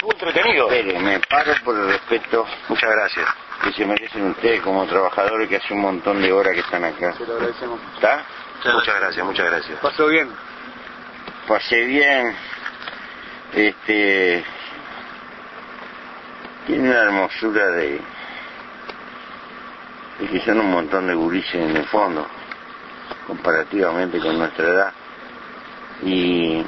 estuvo entretenido. Espere, me paro por el respeto. Muchas gracias. Que se merecen ustedes como trabajadores que hace un montón de horas que están acá. Se lo agradecemos. ¿Está? Muchas gracias, muchas gracias. ¿Pasó bien? Pasé bien. Tiene una hermosura de que son un montón de gurises en el fondo, comparativamente con nuestra edad. Y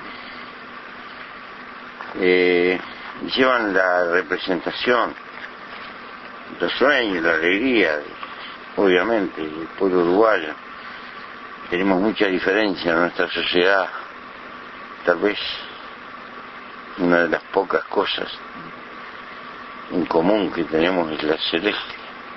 llevan la representación, los sueños, la alegría, obviamente, del pueblo uruguayo. Tenemos mucha diferencia en nuestra sociedad, tal vez una de las pocas cosas en común que tenemos es la celeste,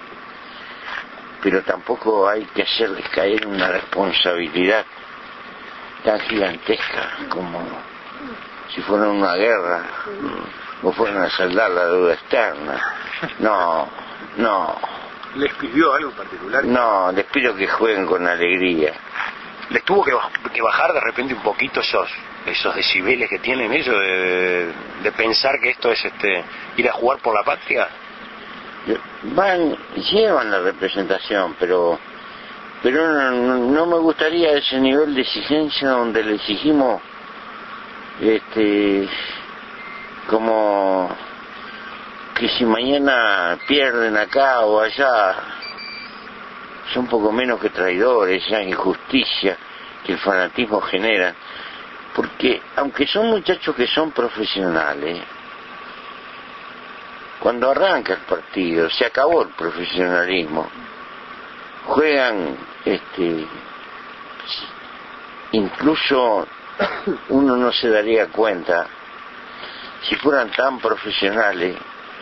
pero tampoco hay que hacerles caer una responsabilidad tan gigantesca como si fuera una guerra o fueran a saldar la deuda externa. No. ¿Les pidió algo en particular? No, les pido que jueguen con alegría. ¿Les tuvo que bajar de repente un poquito esos decibeles que tienen ellos de pensar que esto es ir a jugar por la patria? Llevan la representación, pero no me gustaría ese nivel de exigencia donde le exigimos como que si mañana pierden acá o allá son poco menos que traidores, ya injusticia que el fanatismo genera, porque aunque son muchachos que son profesionales, cuando arranca el partido se acabó el profesionalismo, juegan incluso uno no se daría cuenta si fueran tan profesionales.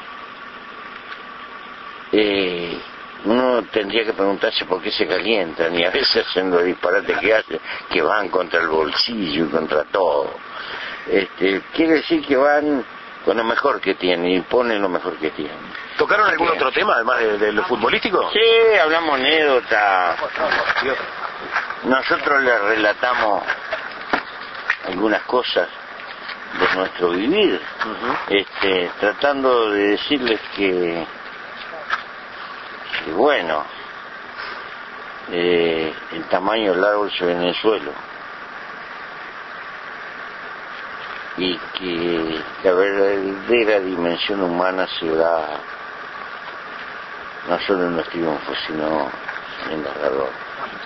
Uno tendría que preguntarse por qué se calientan y a veces hacen los disparates que hacen, que van contra el bolsillo y contra todo. Quiere decir que van con lo mejor que tienen y ponen lo mejor que tienen. ¿Tocaron algún otro tema además de lo futbolístico? Sí, hablamos anécdotas. Nosotros les relatamos algunas cosas de nuestro vivir, tratando de decirles que bueno, el tamaño del árbol se ve en el suelo y que la verdadera dimensión humana se da no solo en los triunfos sino en las derrotas.